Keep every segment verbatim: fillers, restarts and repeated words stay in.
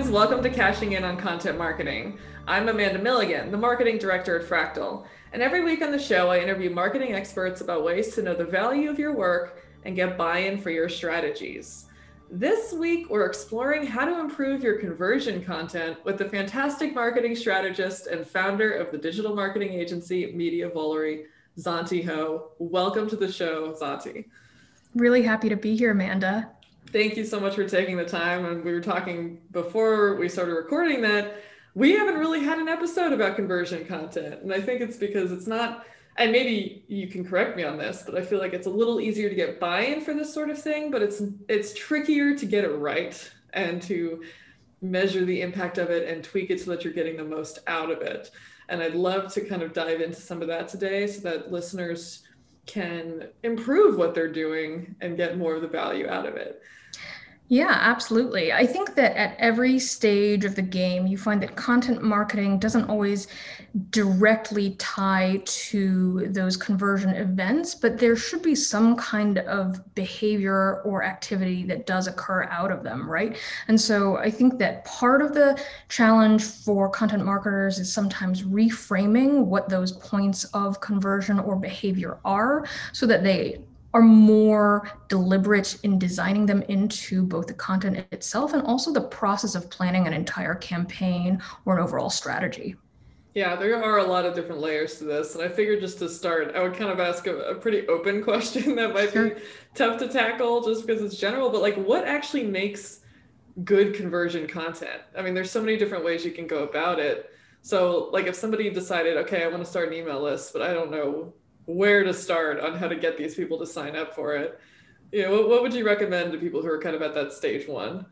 friends, welcome to Cashing In on Content Marketing. I'm Amanda Milligan, the marketing director at Fractal, and every week on the show I interview marketing experts about ways to know the value of your work and get buy-in for your strategies. This week we're exploring how to improve your conversion content with the fantastic marketing strategist and founder of the digital marketing agency Mediavolery, Zanti Ho. Welcome to the show, Zanti. Really happy to be here, Amanda. Thank you so much for taking the time. And we were talking before we started recording that we haven't really had an episode about conversion content. And I think it's because it's not, and maybe you can correct me on this, but I feel like it's a little easier to get buy-in for this sort of thing, but it's it's trickier to get it right and to measure the impact of it and tweak it so that you're getting the most out of it. And I'd love to kind of dive into some of that today so that listeners can improve what they're doing and get more of the value out of it. Yeah, absolutely. I think that at every stage of the game, you find that content marketing doesn't always directly tie to those conversion events, but there should be some kind of behavior or activity that does occur out of them, right? And so I think that part of the challenge for content marketers is sometimes reframing what those points of conversion or behavior are so that they are more deliberate in designing them into both the content itself and also the process of planning an entire campaign or an overall strategy. Yeah, there are a lot of different layers to this. And I figured just to start, I would kind of ask a, a pretty open question that might sure. be tough to tackle just because it's general, but like what actually makes good conversion content? I mean, there's so many different ways you can go about it. So like if somebody decided, okay, I want to start an email list, but I don't know where to start on how to get these people to sign up for it. You know, what, what would you recommend to people who are kind of at that stage one?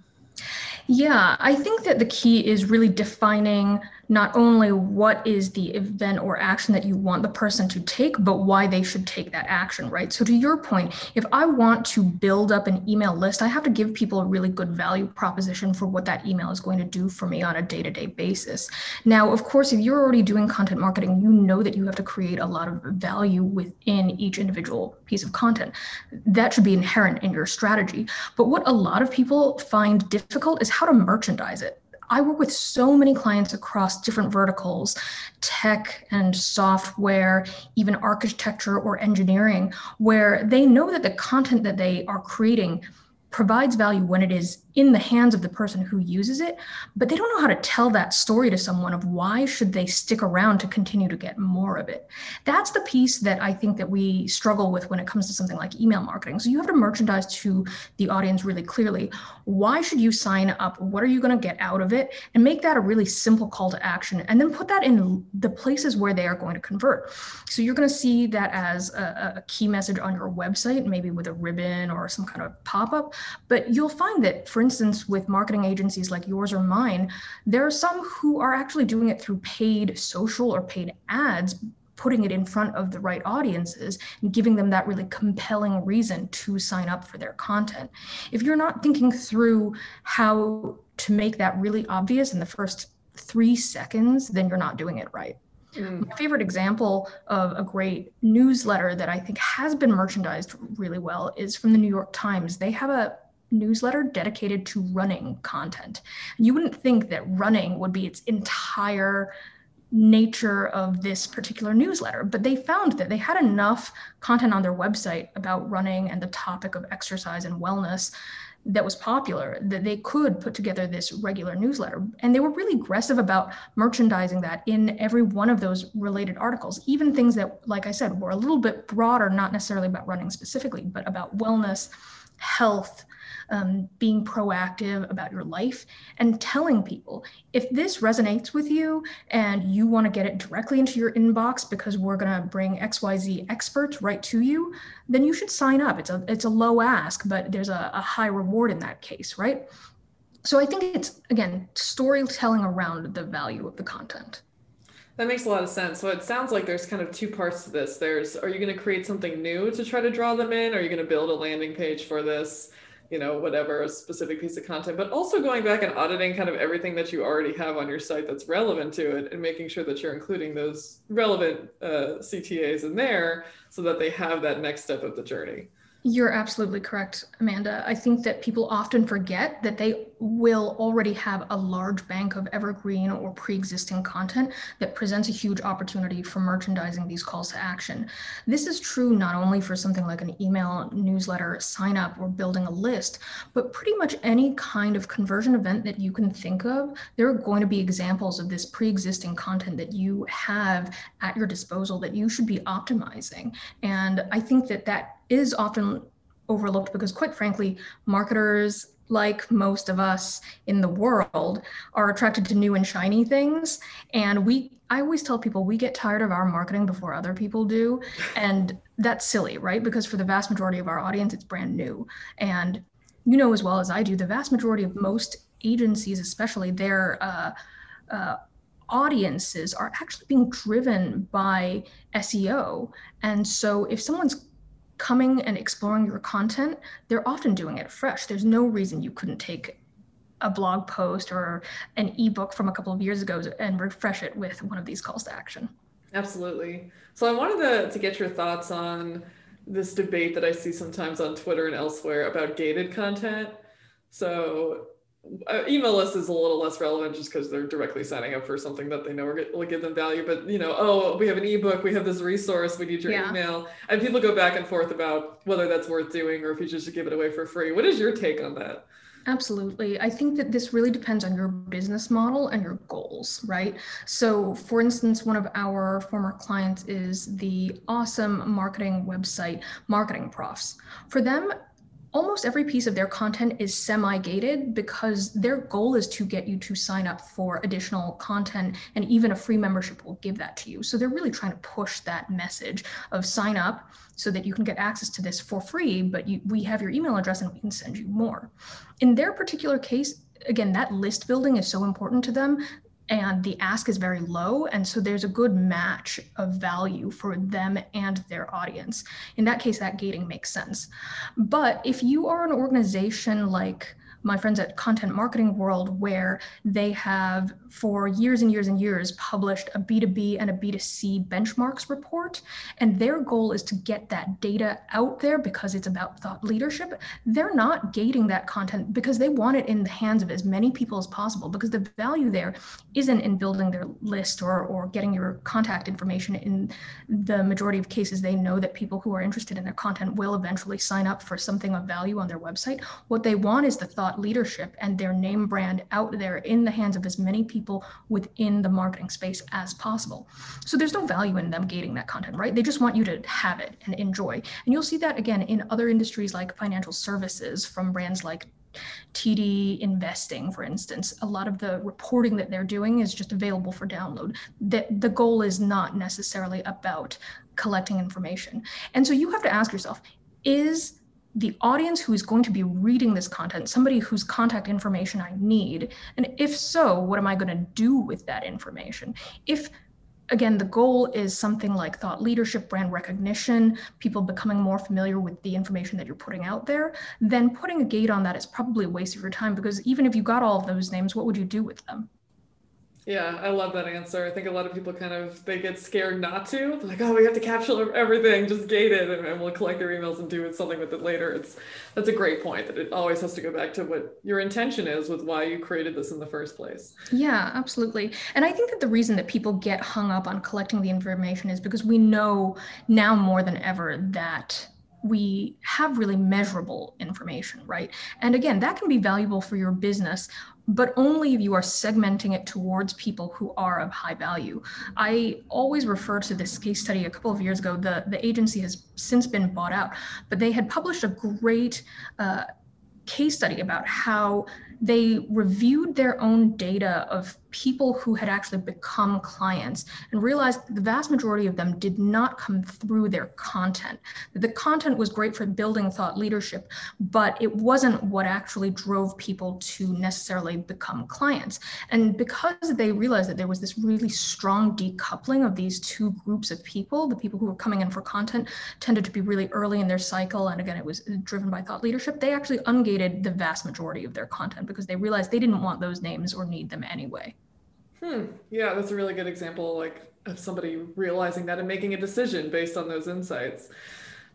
Yeah, I think that the key is really defining not only what is the event or action that you want the person to take, but why they should take that action, right? So to your point, if I want to build up an email list, I have to give people a really good value proposition for what that email is going to do for me on a day-to-day basis. Now, of course, if you're already doing content marketing, you know that you have to create a lot of value within each individual piece of content. That should be inherent in your strategy. But what a lot of people find difficult is how to merchandise it. I work with so many clients across different verticals, tech and software, even architecture or engineering, where they know that the content that they are creating provides value when it is in the hands of the person who uses it, but they don't know how to tell that story to someone of why should they stick around to continue to get more of it. That's the piece that I think that we struggle with when it comes to something like email marketing. So you have to merchandise to the audience really clearly. Why should you sign up? What are you going to get out of it? And make that a really simple call to action, and then put that in the places where they are going to convert. So you're going to see that as a, a key message on your website, maybe with a ribbon or some kind of pop-up, but you'll find that, for instance, with marketing agencies like yours or mine, there are some who are actually doing it through paid social or paid ads, putting it in front of the right audiences and giving them that really compelling reason to sign up for their content. If you're not thinking through how to make that really obvious in the first three seconds, then you're not doing it right. Mm. My favorite example of a great newsletter that I think has been merchandised really well is from the New York Times. They have a newsletter dedicated to running content. And you wouldn't think that running would be its entire nature of this particular newsletter, but they found that they had enough content on their website about running and the topic of exercise and wellness that was popular, that they could put together this regular newsletter. And they were really aggressive about merchandising that in every one of those related articles, even things that, like I said, were a little bit broader, not necessarily about running specifically, but about wellness, health, um, being proactive about your life, and telling people, if this resonates with you and you want to get it directly into your inbox because we're going to bring X Y Z experts right to you, then you should sign up. It's a, it's a low ask, but there's a, a high reward in that case, right? So I think it's, again, storytelling around the value of the content. That makes a lot of sense. So it sounds like there's kind of two parts to this. There's, are you going to create something new to try to draw them in? Are you going to build a landing page for this? You know, whatever, a specific piece of content, but also going back and auditing kind of everything that you already have on your site that's relevant to it and making sure that you're including those relevant uh, C T As in there so that they have that next step of the journey. You're absolutely correct, Amanda. I think that people often forget that they will already have a large bank of evergreen or pre-existing content that presents a huge opportunity for merchandising these calls to action. This is true not only for something like an email newsletter sign up or building a list, but pretty much any kind of conversion event that you can think of. There are going to be examples of this pre-existing content that you have at your disposal that you should be optimizing. And I think that that is often overlooked because, quite frankly, marketers, like most of us in the world, are attracted to new and shiny things. And we, I always tell people, we get tired of our marketing before other people do. And that's silly, right? Because for the vast majority of our audience, it's brand new. And you know as well as I do, the vast majority of most agencies, especially their uh, uh, audiences, are actually being driven by S E O. And so if someone's coming and exploring your content, they're often doing it fresh. There's no reason you couldn't take a blog post or an ebook from a couple of years ago and refresh it with one of these calls to action. Absolutely. So I wanted to, to get your thoughts on this debate that I see sometimes on Twitter and elsewhere about gated content. So uh, email list is a little less relevant just because they're directly signing up for something that they know will give them value. But, you know, oh, we have an ebook, we have this resource, we need your yeah. email. And people go back and forth about whether that's worth doing or if you just should give it away for free. What is your take on that? Absolutely. I think that this really depends on your business model and your goals, right? So for instance, one of our former clients is the awesome marketing website, Marketing Profs. For them, almost every piece of their content is semi-gated because their goal is to get you to sign up for additional content, and even a free membership will give that to you. So they're really trying to push that message of sign up so that you can get access to this for free, but you, we have your email address and we can send you more. In their particular case, again, that list building is so important to them, and the ask is very low. And so there's a good match of value for them and their audience. In that case, that gating makes sense. But if you are an organization like my friends at Content Marketing World, where they have for years and years and years published a B two B and a B two C benchmarks report, and their goal is to get that data out there because it's about thought leadership, they're not gating that content because they want it in the hands of as many people as possible, because the value there isn't in building their list or, or getting your contact information. In the majority of cases, they know that people who are interested in their content will eventually sign up for something of value on their website. What they want is the thought leadership and their name brand out there in the hands of as many people within the marketing space as possible. So there's no value in them gating that content, right? They just want you to have it and enjoy. And you'll see that again in other industries like financial services from brands like T D Investing, for instance. A lot of the reporting that they're doing is just available for download. The, the goal is not necessarily about collecting information. And so you have to ask yourself, is the audience who is going to be reading this content somebody whose contact information I need? And if so, what am I going to do with that information? If, again, the goal is something like thought leadership, brand recognition, people becoming more familiar with the information that you're putting out there, then putting a gate on that is probably a waste of your time, because even if you got all of those names, what would you do with them? Yeah, I love that answer. I think a lot of people kind of, they get scared not to. They're like, oh, we have to capture everything, just gate it, and, and we'll collect their emails and do something with it later. It's That's a great point, that it always has to go back to what your intention is with why you created this in the first place. Yeah, absolutely. And I think that the reason that people get hung up on collecting the information is because we know now more than ever that we have really measurable information, right? And again, that can be valuable for your business, but only if you are segmenting it towards people who are of high value. I always refer to this case study a couple of years ago. The, the agency has since been bought out, but they had published a great uh, case study about how they reviewed their own data of people who had actually become clients and realized that the vast majority of them did not come through their content. The content was great for building thought leadership, but it wasn't what actually drove people to necessarily become clients. And because they realized that there was this really strong decoupling of these two groups of people, the people who were coming in for content tended to be really early in their cycle, and again, it was driven by thought leadership, they actually ungated the vast majority of their content because they realized they didn't want those names or need them anyway. Hmm. Yeah, that's a really good example, like, of somebody realizing that and making a decision based on those insights.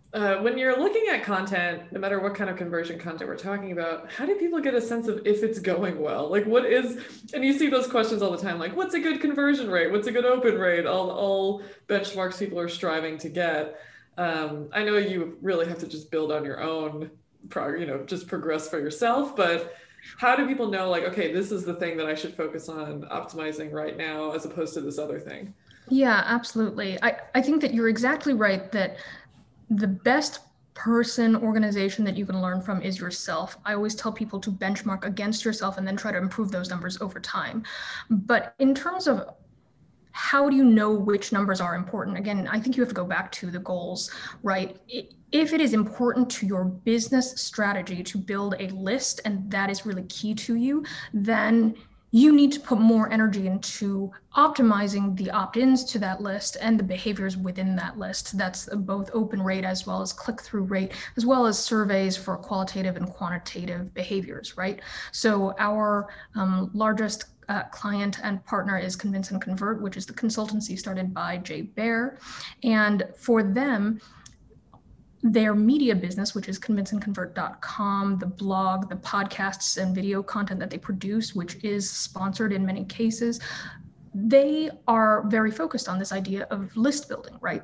Uh, when you're looking at content, no matter what kind of conversion content we're talking about, how do people get a sense of if it's going well? Like what is, and you see those questions all the time, like what's a good conversion rate? What's a good open rate? All, all benchmarks people are striving to get. Um, I know you really have to just build on your own, prog- you know, just progress for yourself, but how do people know like, okay, this is the thing that I should focus on optimizing right now as opposed to this other thing? Yeah, absolutely. I, I think that you're exactly right that the best person organization that you can learn from is yourself. I always tell people to benchmark against yourself and then try to improve those numbers over time. But in terms of how do you know which numbers are important? Again, I think you have to go back to the goals, right? If it is important to your business strategy to build a list and that is really key to you, then you need to put more energy into optimizing the opt-ins to that list and the behaviors within that list. That's both open rate as well as click-through rate, as well as surveys for qualitative and quantitative behaviors, right? So our um, largest uh, client and partner is Convince and Convert, which is the consultancy started by Jay Baer. And for them, their media business, which is convince and convert dot com, the blog, the podcasts and video content that they produce, which is sponsored in many cases, they are very focused on this idea of list building, right?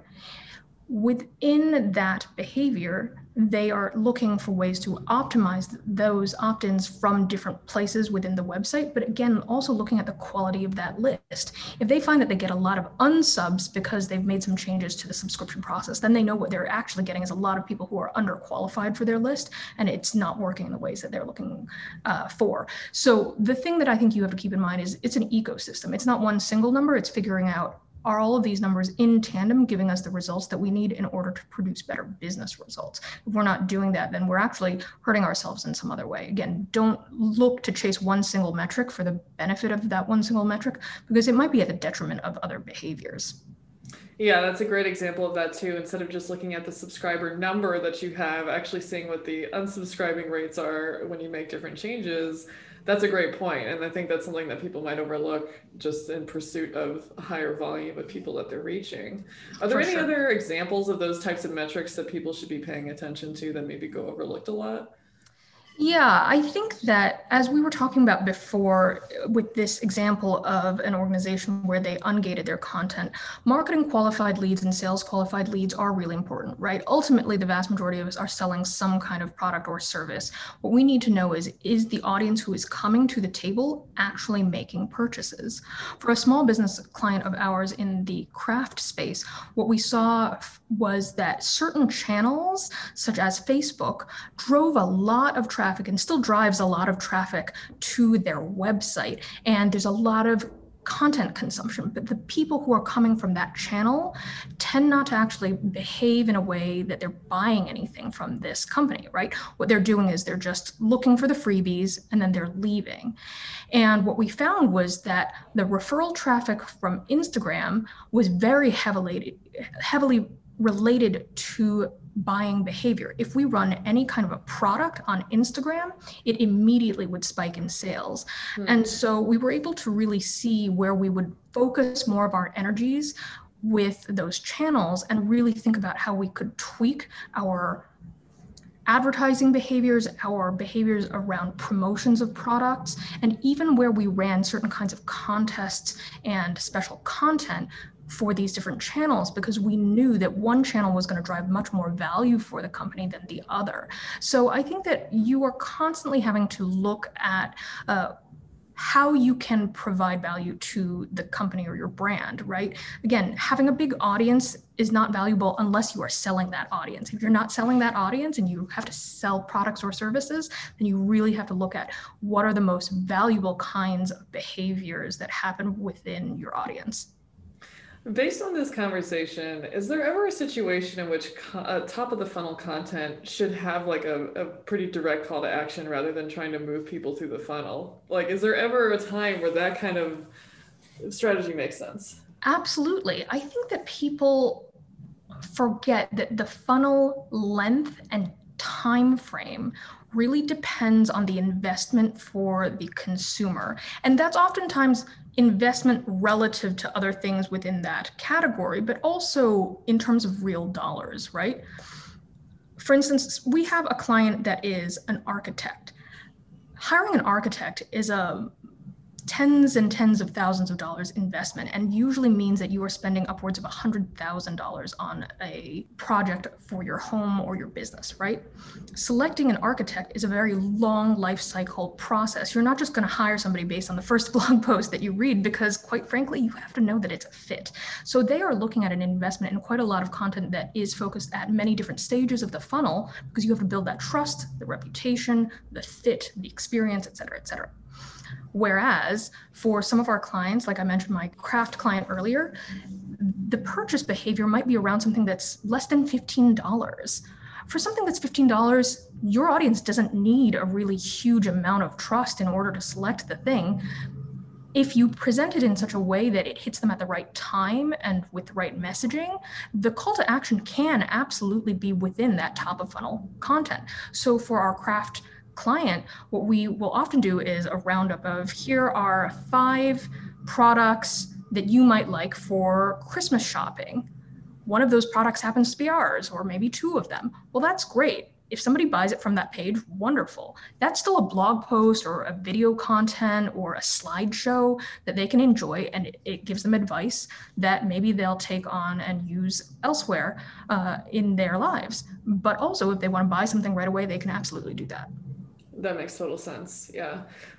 Within that behavior, they are looking for ways to optimize those opt-ins from different places within the website, but again, also looking at the quality of that list. If they find that they get a lot of unsubs because they've made some changes to the subscription process, then they know what they're actually getting is a lot of people who are underqualified for their list, and it's not working in the ways that they're looking uh, for. So the thing that I think you have to keep in mind is it's an ecosystem. It's not one single number, it's figuring out, are all of these numbers in tandem giving us the results that we need in order to produce better business results? If we're not doing that, then we're actually hurting ourselves in some other way. Again, don't look to chase one single metric for the benefit of that one single metric, because it might be at the detriment of other behaviors. Yeah, that's a great example of that too. Instead of just looking at the subscriber number that you have, actually seeing what the unsubscribing rates are when you make different changes. That's a great point. And I think that's something that people might overlook just in pursuit of a higher volume of people that they're reaching. Are there For any sure. other examples of those types of metrics that people should be paying attention to that maybe go overlooked a lot? Yeah, I think that as we were talking about before with this example of an organization where they ungated their content, marketing qualified leads and sales qualified leads are really important, right? Ultimately, the vast majority of us are selling some kind of product or service. What we need to know is, is the audience who is coming to the table actually making purchases? For a small business client of ours in the craft space, what we saw was that certain channels, such as Facebook, drove a lot of traffic and still drives a lot of traffic to their website. And there's a lot of content consumption, but the people who are coming from that channel tend not to actually behave in a way that they're buying anything from this company, right? What they're doing is they're just looking for the freebies and then they're leaving. And what we found was that the referral traffic from Instagram was very heavily, heavily related to buying behavior. If we run any kind of a product on Instagram, it immediately would spike in sales. Mm-hmm. And so we were able to really see where we would focus more of our energies with those channels and really think about how we could tweak our advertising behaviors, our behaviors around promotions of products, and even where we ran certain kinds of contests and special content for these different channels, because we knew that one channel was going to drive much more value for the company than the other. So I think that you are constantly having to look at uh, how you can provide value to the company or your brand, right? Again, having a big audience is not valuable unless you are selling that audience. If you're not selling that audience and you have to sell products or services, then you really have to look at what are the most valuable kinds of behaviors that happen within your audience. Based on this conversation, is there ever a situation in which co- uh, top of the funnel content should have like a, a pretty direct call to action rather than trying to move people through the funnel? Like, is there ever a time where that kind of strategy makes sense? Absolutely. I think that people forget that the funnel length and time frame really depends on the investment for the consumer. And that's oftentimes investment relative to other things within that category, but also in terms of real dollars, right? For instance, we have a client that is an architect. Hiring an architect is a tens and tens of thousands of dollars investment, and usually means that you are spending upwards of one hundred thousand dollars on a project for your home or your business, right? Selecting an architect is a very long life cycle process. You're not just going to hire somebody based on the first blog post that you read, because quite frankly, you have to know that it's a fit. So they are looking at an investment in quite a lot of content that is focused at many different stages of the funnel, because you have to build that trust, the reputation, the fit, the experience, et cetera, et cetera. Whereas for some of our clients, like I mentioned my craft client earlier, the purchase behavior might be around something that's less than fifteen dollars. For something that's fifteen dollars, your audience doesn't need a really huge amount of trust in order to select the thing. If you present it in such a way that it hits them at the right time and with the right messaging, the call to action can absolutely be within that top of funnel content. So for our craft client, what we will often do is a roundup of, here are five products that you might like for Christmas shopping. One of those products happens to be ours, or maybe two of them. Well, that's great. If somebody buys it from that page, wonderful. That's still a blog post or a video content or a slideshow that they can enjoy, and it, it gives them advice that maybe they'll take on and use elsewhere uh, in their lives. But also, if they want to buy something right away, they can absolutely do that. That makes total sense. Yeah.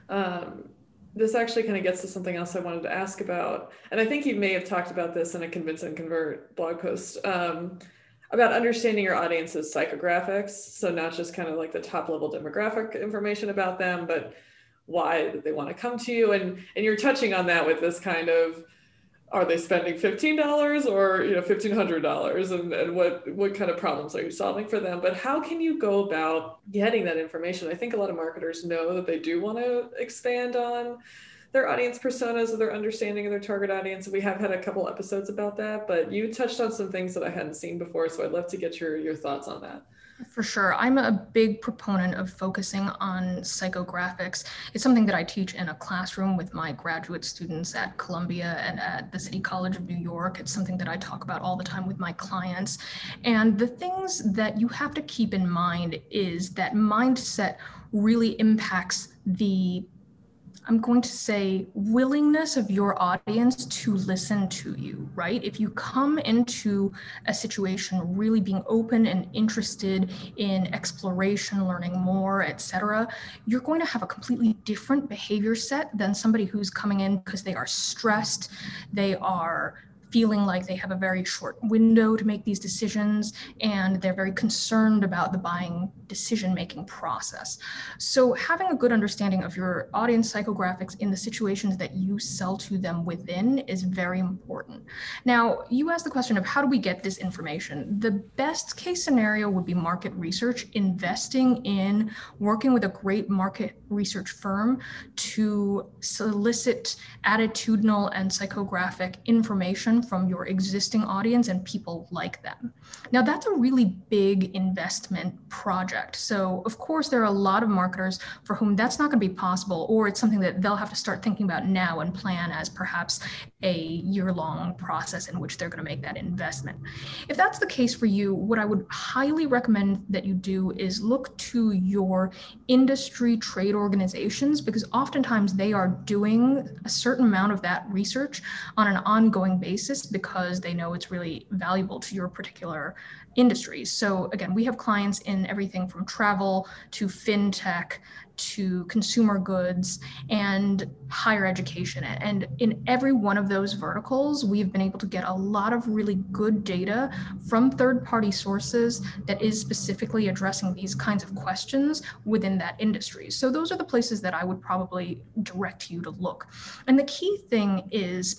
Um, this actually kind of gets to something else I wanted to ask about. And I think you may have talked about this in a Convince and Convert blog post, um, about understanding your audience's psychographics. So not just kind of like the top level demographic information about them, but why they want to come to you. And, and you're touching on that with this kind of, are they spending fifteen dollars or, you know, fifteen hundred dollars, and, and what, what kind of problems are you solving for them? But how can you go about getting that information? I think a lot of marketers know that they do want to expand on their audience personas or their understanding of their target audience. We have had a couple episodes about that, but you touched on some things that I hadn't seen before. So I'd love to get your, your thoughts on that. For sure. I'm a big proponent of focusing on psychographics. It's something that I teach in a classroom with my graduate students at Columbia and at the City College of New York. It's something that I talk about all the time with my clients. And the things that you have to keep in mind is that mindset really impacts the, I'm going to say, willingness of your audience to listen to you, right? If you come into a situation really being open and interested in exploration, learning more, et cetera, you're going to have a completely different behavior set than somebody who's coming in because they are stressed, they are feeling like they have a very short window to make these decisions, and they're very concerned about the buying decision-making process. So having a good understanding of your audience psychographics in the situations that you sell to them within is very important. Now, you asked the question of how do we get this information? The best case scenario would be market research, investing in working with a great market research firm to solicit attitudinal and psychographic information from your existing audience and people like them. Now, that's a really big investment project. So of course, there are a lot of marketers for whom that's not going to be possible, or it's something that they'll have to start thinking about now and plan as perhaps a year-long process in which they're going to make that investment. If that's the case for you, what I would highly recommend that you do is look to your industry trade organizations, because oftentimes they are doing a certain amount of that research on an ongoing basis because they know it's really valuable to your particular industry. So again, we have clients in everything from travel to fintech to consumer goods and higher education. And in every one of those verticals, we've been able to get a lot of really good data from third-party sources that is specifically addressing these kinds of questions within that industry. So those are the places that I would probably direct you to look. And the key thing is,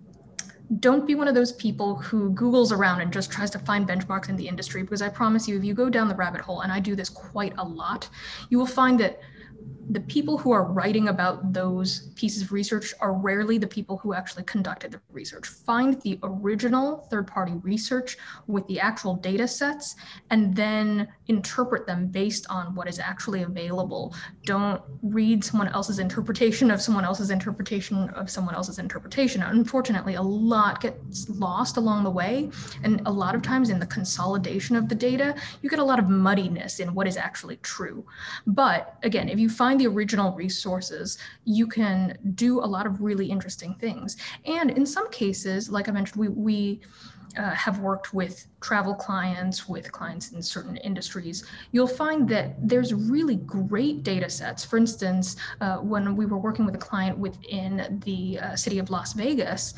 don't be one of those people who Googles around and just tries to find benchmarks in the industry, because I promise you, if you go down the rabbit hole, and I do this quite a lot, you will find that the people who are writing about those pieces of research are rarely the people who actually conducted the research. Find the original third-party research with the actual data sets and then interpret them based on what is actually available. Don't read someone else's interpretation of someone else's interpretation of someone else's interpretation. Unfortunately, a lot gets lost along the way, and a lot of times in the consolidation of the data, you get a lot of muddiness in what is actually true. But again, if you find the original resources, you can do a lot of really interesting things. And in some cases, like I mentioned, we, we uh, have worked with travel clients, with clients in certain industries. You'll find that there's really great data sets. For instance, uh, when we were working with a client within the uh, city of Las Vegas,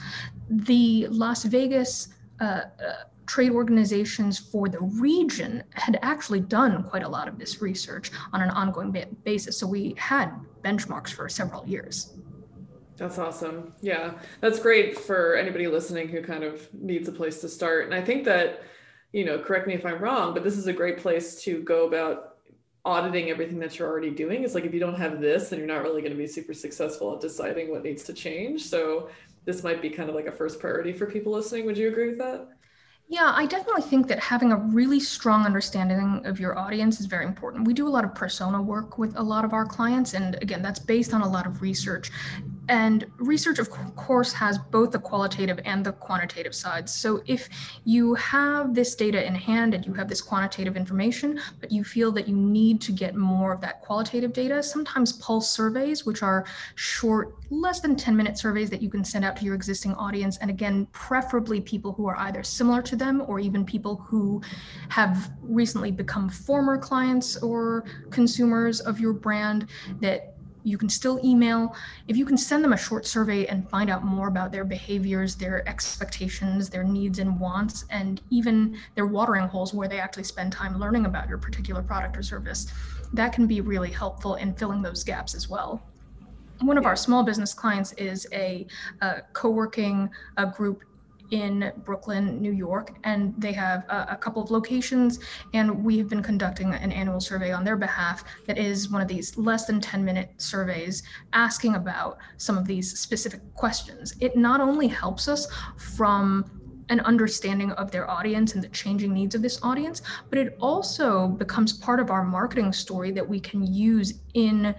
the Las Vegas uh, uh, trade organizations for the region had actually done quite a lot of this research on an ongoing ba- basis. So we had benchmarks for several years. That's awesome. Yeah, that's great for anybody listening who kind of needs a place to start. And I think that, you know, correct me if I'm wrong, but this is a great place to go about auditing everything that you're already doing. It's like, if you don't have this, then you're not really going to be super successful at deciding what needs to change. So this might be kind of like a first priority for people listening. Would you agree with that? Yeah, I definitely think that having a really strong understanding of your audience is very important. We do a lot of persona work with a lot of our clients, and again, that's based on a lot of research. And research, of course, has both the qualitative and the quantitative sides. So if you have this data in hand and you have this quantitative information, but you feel that you need to get more of that qualitative data, sometimes pulse surveys, which are short, less than ten minute surveys that you can send out to your existing audience. And again, preferably people who are either similar to them or even people who have recently become former clients or consumers of your brand, that you can still email. If you can send them a short survey and find out more about their behaviors, their expectations, their needs and wants, and even their watering holes where they actually spend time learning about your particular product or service, that can be really helpful in filling those gaps as well. One of our small business clients is a, a co-working a group in Brooklyn, New York, and they have a, a couple of locations, and we have been conducting an annual survey on their behalf that is one of these less than ten minute surveys asking about some of these specific questions. It not only helps us from an understanding of their audience and the changing needs of this audience, but it also becomes part of our marketing story that we can use in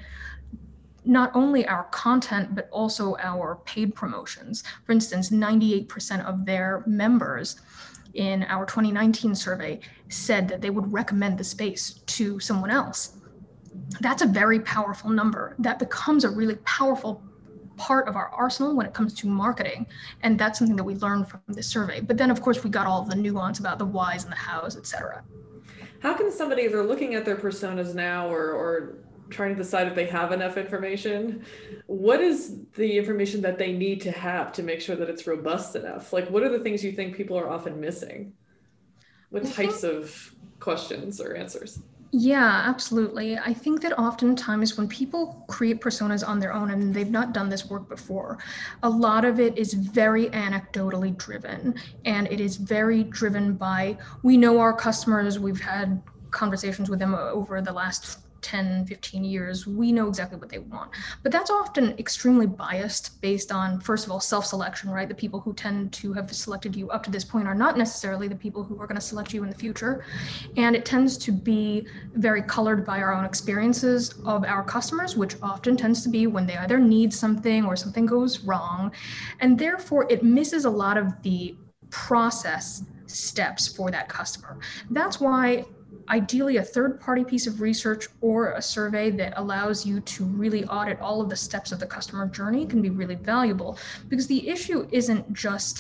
not only our content, but also our paid promotions. For instance, ninety-eight percent of their members in our twenty nineteen survey said that they would recommend the space to someone else. That's a very powerful number. That becomes a really powerful part of our arsenal when it comes to marketing. And that's something that we learned from this survey. But then of course we got all the nuance about the whys and the hows, et cetera. How can somebody, if they're looking at their personas now, or, or trying to decide if they have enough information, what is the information that they need to have to make sure that it's robust enough? Like, what are the things you think people are often missing? What I types think, of questions or answers? Yeah, absolutely. I think that oftentimes when people create personas on their own and they've not done this work before, a lot of it is very anecdotally driven, and it is very driven by, we know our customers, we've had conversations with them over the last ten, fifteen years, we know exactly what they want. But that's often extremely biased based on, first of all, self-selection, right? The people who tend to have selected you up to this point are not necessarily the people who are going to select you in the future. And it tends to be very colored by our own experiences of our customers, which often tends to be when they either need something or something goes wrong. And therefore, it misses a lot of the process steps for that customer. That's why ideally a third-party piece of research or a survey that allows you to really audit all of the steps of the customer journey can be really valuable, because the issue isn't just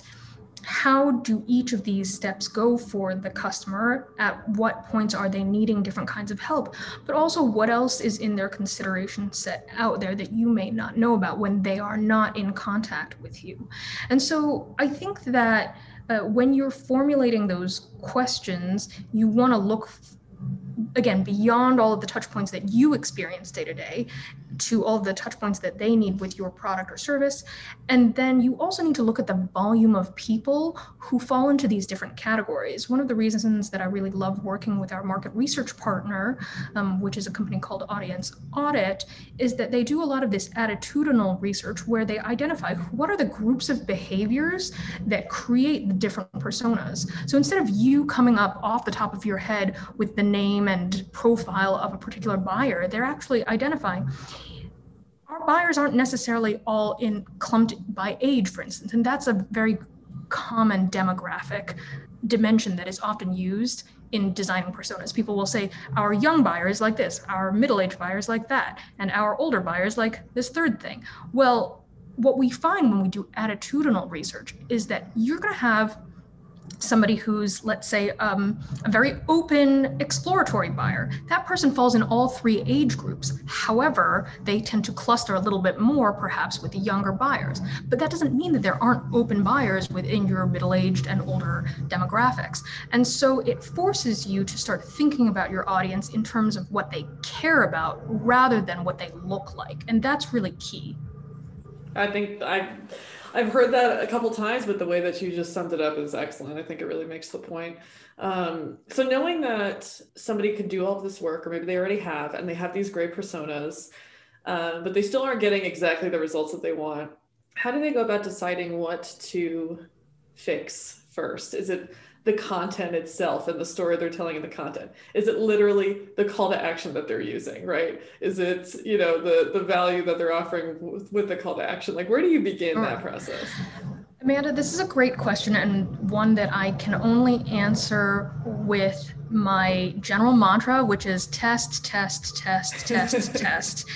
how do each of these steps go for the customer, at what points are they needing different kinds of help, but also what else is in their consideration set out there that you may not know about when they are not in contact with you. And so I think that uh, when you're formulating those questions, you want to look again, beyond all of the touch points that you experience day to day, to all the touch points that they need with your product or service. And then you also need to look at the volume of people who fall into these different categories. One of the reasons that I really love working with our market research partner, um, which is a company called Audience Audit, is that they do a lot of this attitudinal research where they identify what are the groups of behaviors that create the different personas. So instead of you coming up off the top of your head with the name and profile of a particular buyer, they're actually identifying our buyers aren't necessarily all in clumped by age, for instance, and that's a very common demographic dimension that is often used in designing personas. People will say our young buyers like this, our middle-aged buyers like that, and our older buyers like this third thing. Well, what we find when we do attitudinal research is that you're going to have somebody who's, let's say, um, a very open, exploratory buyer. That person falls in all three age groups. However, they tend to cluster a little bit more, perhaps, with the younger buyers. But that doesn't mean that there aren't open buyers within your middle-aged and older demographics. And so it forces you to start thinking about your audience in terms of what they care about rather than what they look like. And that's really key. I think I... I've heard that a couple times, but the way that you just summed it up is excellent. I think it really makes the point. Um, so knowing that somebody could do all of this work, or maybe they already have, and they have these great personas, uh, but they still aren't getting exactly the results that they want, how do they go about deciding what to fix first? Is it the content itself and the story they're telling in the content? Is it literally the call to action that they're using, right? Is it, you know, the, the value that they're offering with, with the call to action? Like, where do you begin that process? Amanda, this is a great question, and one that I can only answer with my general mantra, which is test, test, test, test, test.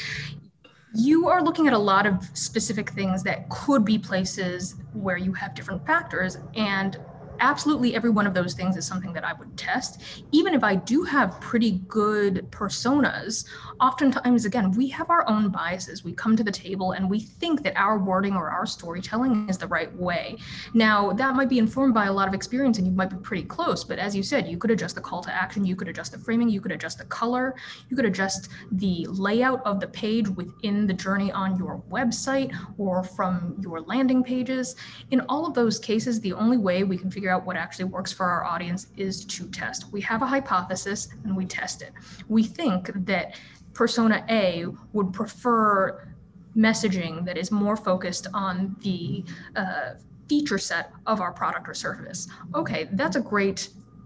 You are looking at a lot of specific things that could be places where you have different factors, and absolutely every one of those things is something that I would test. Even if I do have pretty good personas, oftentimes, again, we have our own biases. We come to the table and we think that our wording or our storytelling is the right way. Now, that might be informed by a lot of experience and you might be pretty close, but as you said, you could adjust the call to action, you could adjust the framing, you could adjust the color, you could adjust the layout of the page within the journey on your website or from your landing pages. In all of those cases, the only way we can figure out what actually works for our audience is to test. We have a hypothesis and we test it. We think that persona A would prefer messaging that is more focused on the uh, feature set of our product or service. Okay, that's a great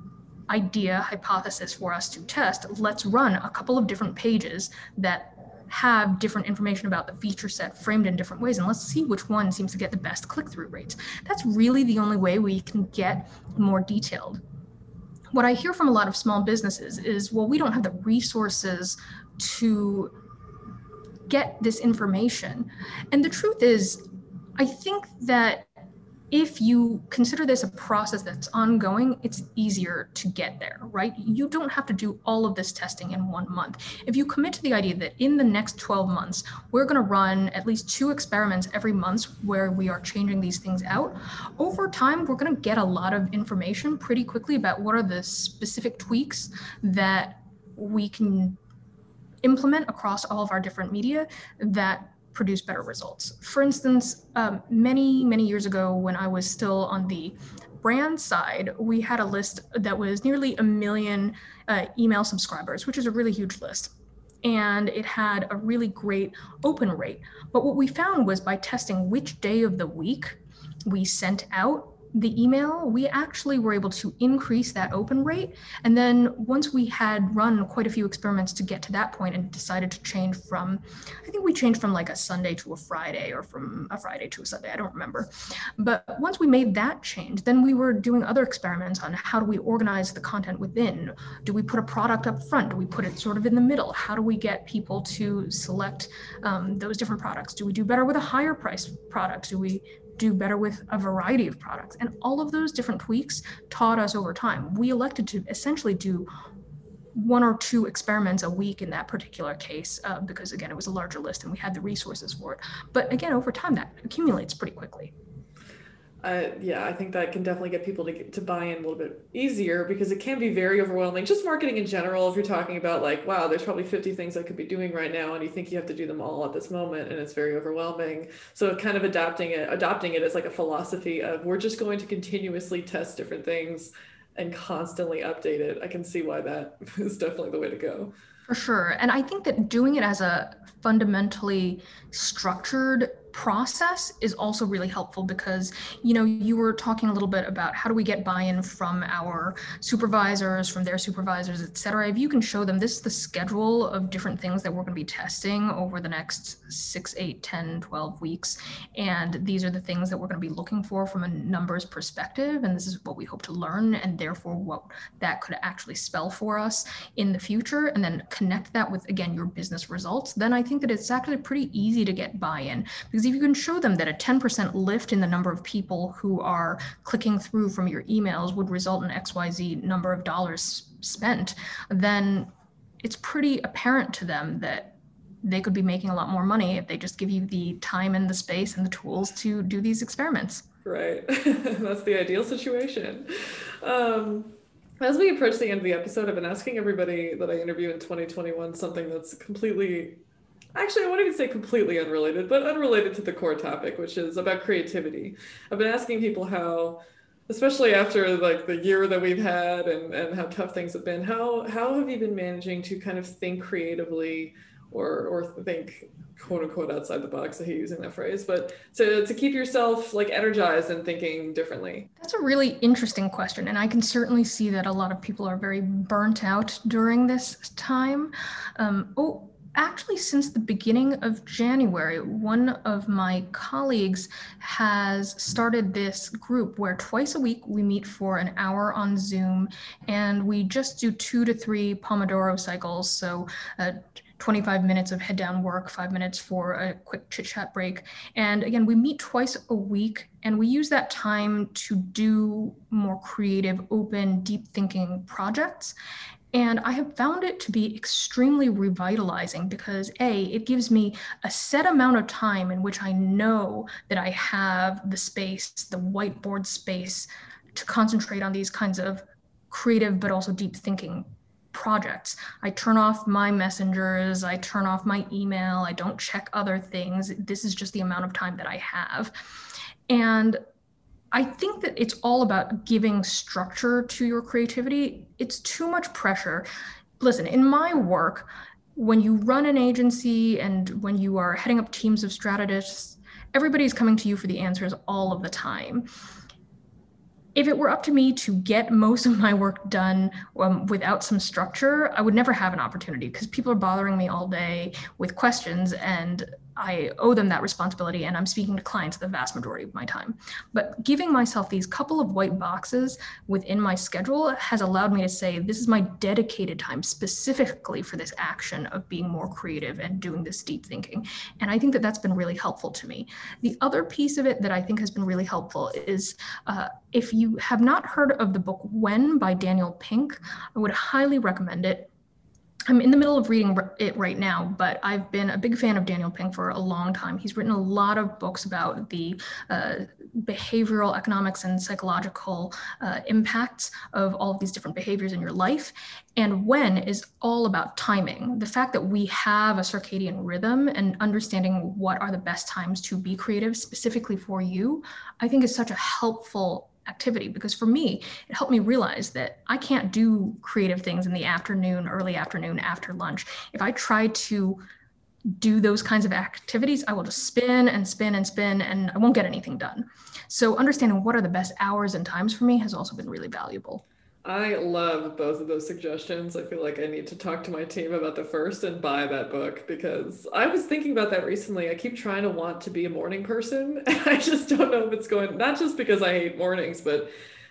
idea, hypothesis for us to test. Let's run a couple of different pages that have different information about the feature set framed in different ways, and let's see which one seems to get the best click-through rates. That's really the only way we can get more detailed. What I hear from a lot of small businesses is, well, we don't have the resources to get this information. And the truth is, I think that if you consider this a process that's ongoing, it's easier to get there, right? You don't have to do all of this testing in one month. If you commit to the idea that in the next twelve months, we're going to run at least two experiments every month where we are changing these things out, over time, we're going to get a lot of information pretty quickly about what are the specific tweaks that we can implement across all of our different media that produce better results. For instance, um, many, many years ago when I was still on the brand side, we had a list that was nearly a million uh, email subscribers, which is a really huge list. And it had a really great open rate. But what we found was by testing which day of the week we sent out the email, we actually were able to increase that open rate. And then once we had run quite a few experiments to get to that point and decided to change from, I think we changed from like a Sunday to a Friday or from a Friday to a Sunday, I don't remember. But once we made that change, then we were doing other experiments on how do we organize the content within? Do we put a product up front? Do we put it sort of in the middle? How do we get people to select um, those different products? Do we do better with a higher price product? Do we do better with a variety of products? And all of those different tweaks taught us over time. We elected to essentially do one or two experiments a week in that particular case, uh, because again, it was a larger list and we had the resources for it. But again, over time, that accumulates pretty quickly. Uh, yeah, I think that can definitely get people to get to buy in a little bit easier because it can be very overwhelming. Just marketing in general, if you're talking about like, wow, there's probably fifty things I could be doing right now, and you think you have to do them all at this moment, and it's very overwhelming. So kind of adapting it, adopting it as like a philosophy of we're just going to continuously test different things and constantly update it. I can see why that is definitely the way to go. For sure. And I think that doing it as a fundamentally structured process is also really helpful because, you know, you were talking a little bit about how do we get buy-in from our supervisors, from their supervisors, et cetera. If you can show them this is the schedule of different things that we're going to be testing over the next six, eight, ten, twelve weeks, and these are the things that we're going to be looking for from a numbers perspective, and this is what we hope to learn, and therefore what that could actually spell for us in the future, and then connect that with, again, your business results, then I think that it's actually pretty easy to get buy-in. Because if you can show them that a ten percent lift in the number of people who are clicking through from your emails would result in X Y Z number of dollars spent, then it's pretty apparent to them that they could be making a lot more money if they just give you the time and the space and the tools to do these experiments. Right. That's the ideal situation. Um, as we approach the end of the episode, I've been asking everybody that I interview in twenty twenty-one something that's completely Actually, I won't even say completely unrelated, but unrelated to the core topic, which is about creativity. I've been asking people how, especially after like the year that we've had and, and how tough things have been, how how have you been managing to kind of think creatively or or think quote unquote outside the box? I hate using that phrase, but to, to keep yourself like energized and thinking differently. That's a really interesting question. And I can certainly see that a lot of people are very burnt out during this time. Um, oh, Actually, since the beginning of January, one of my colleagues has started this group where twice a week we meet for an hour on Zoom, and we just do two to three Pomodoro cycles. So uh, twenty-five minutes of head down work, five minutes for a quick chit chat break. And again, we meet twice a week, and we use that time to do more creative, open, deep thinking projects. And I have found it to be extremely revitalizing because A, it gives me a set amount of time in which I know that I have the space, the whiteboard space to concentrate on these kinds of creative but also deep thinking projects. I turn off my messengers, I turn off my email, I don't check other things. This is just the amount of time that I have. And I think that it's all about giving structure to your creativity. It's too much pressure. Listen, in my work, when you run an agency and when you are heading up teams of strategists, everybody's coming to you for the answers all of the time. If it were up to me to get most of my work done um, without some structure, I would never have an opportunity because people are bothering me all day with questions, and I owe them that responsibility, and I'm speaking to clients the vast majority of my time. But giving myself these couple of white boxes within my schedule has allowed me to say, this is my dedicated time specifically for this action of being more creative and doing this deep thinking. And I think that that's been really helpful to me. The other piece of it that I think has been really helpful is uh, if you have not heard of the book When by Daniel Pink, I would highly recommend it. I'm in the middle of reading it right now, but I've been a big fan of Daniel Pink for a long time. He's written a lot of books about the uh, behavioral economics and psychological uh, impacts of all of these different behaviors in your life. And When is all about timing. The fact that we have a circadian rhythm and understanding what are the best times to be creative specifically for you, I think is such a helpful activity, because for me, it helped me realize that I can't do creative things in the afternoon, early afternoon, after lunch. If I try to do those kinds of activities, I will just spin and spin and spin, and I won't get anything done. So understanding what are the best hours and times for me has also been really valuable. I love both of those suggestions. I feel like I need to talk to my team about the first and buy that book, because I was thinking about that recently. I keep trying to want to be a morning person. I just don't know if it's going, not just because I hate mornings, but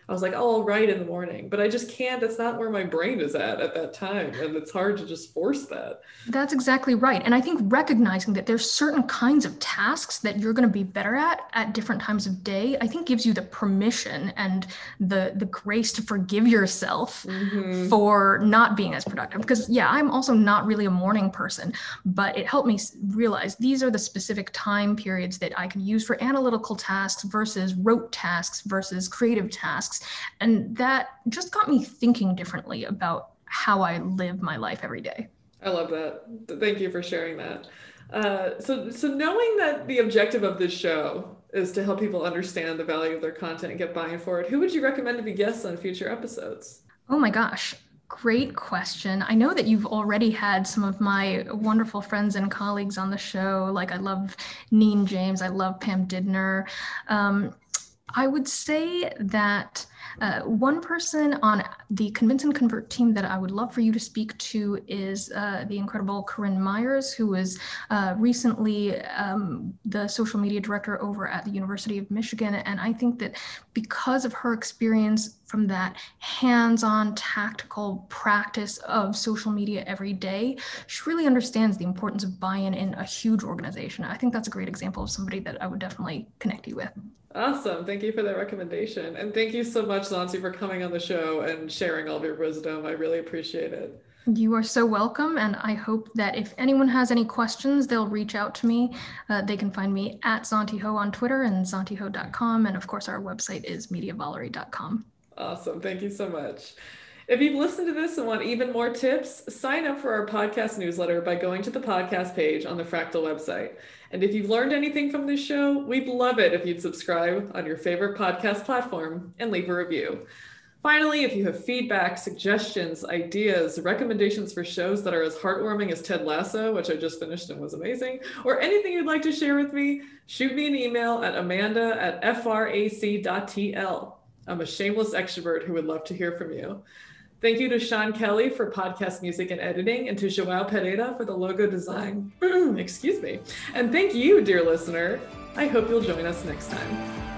I was like, oh, I'll write in the morning, but I just can't. That's not where my brain is at at that time. And it's hard to just force that. That's exactly right. And I think recognizing that there's certain kinds of tasks that you're going to be better at at different times of day, I think gives you the permission and the the grace to forgive yourself mm-hmm. for not being as productive. Because yeah, I'm also not really a morning person, but it helped me realize these are the specific time periods that I can use for analytical tasks versus rote tasks versus creative tasks. And that just got me thinking differently about how I live my life every day. I love that. Thank you for sharing that. Uh, so, so knowing that the objective of this show is to help people understand the value of their content and get buy-in for it, who would you recommend to be guests on future episodes? Oh my gosh. Great question. I know that you've already had some of my wonderful friends and colleagues on the show. Like I love Neen James. I love Pam Didner. Um, I would say that uh, one person on the Convince and Convert team that I would love for you to speak to is uh, the incredible Corinne Myers, who was uh, recently um, the social media director over at the University of Michigan. And I think that because of her experience from that hands-on tactical practice of social media every day, she really understands the importance of buy-in in a huge organization. I think that's a great example of somebody that I would definitely connect you with. Awesome. Thank you for that recommendation. And thank you so much, Zanti, for coming on the show and sharing all of your wisdom. I really appreciate it. You are so welcome. And I hope that if anyone has any questions, they'll reach out to me. Uh, they can find me at Zantiho on Twitter and zantiho dot com. And of course, our website is media valerie dot com. Awesome. Thank you so much. If you've listened to this and want even more tips, sign up for our podcast newsletter by going to the podcast page on the Fractal website. And if you've learned anything from this show, we'd love it if you'd subscribe on your favorite podcast platform and leave a review. Finally, if you have feedback, suggestions, ideas, recommendations for shows that are as heartwarming as Ted Lasso, which I just finished and was amazing, or anything you'd like to share with me, shoot me an email at amanda at frac dot t l. I'm a shameless extrovert who would love to hear from you. Thank you to Sean Kelly for podcast music and editing, and to Joao Pereira for the logo design. Excuse me. And thank you, dear listener. I hope you'll join us next time.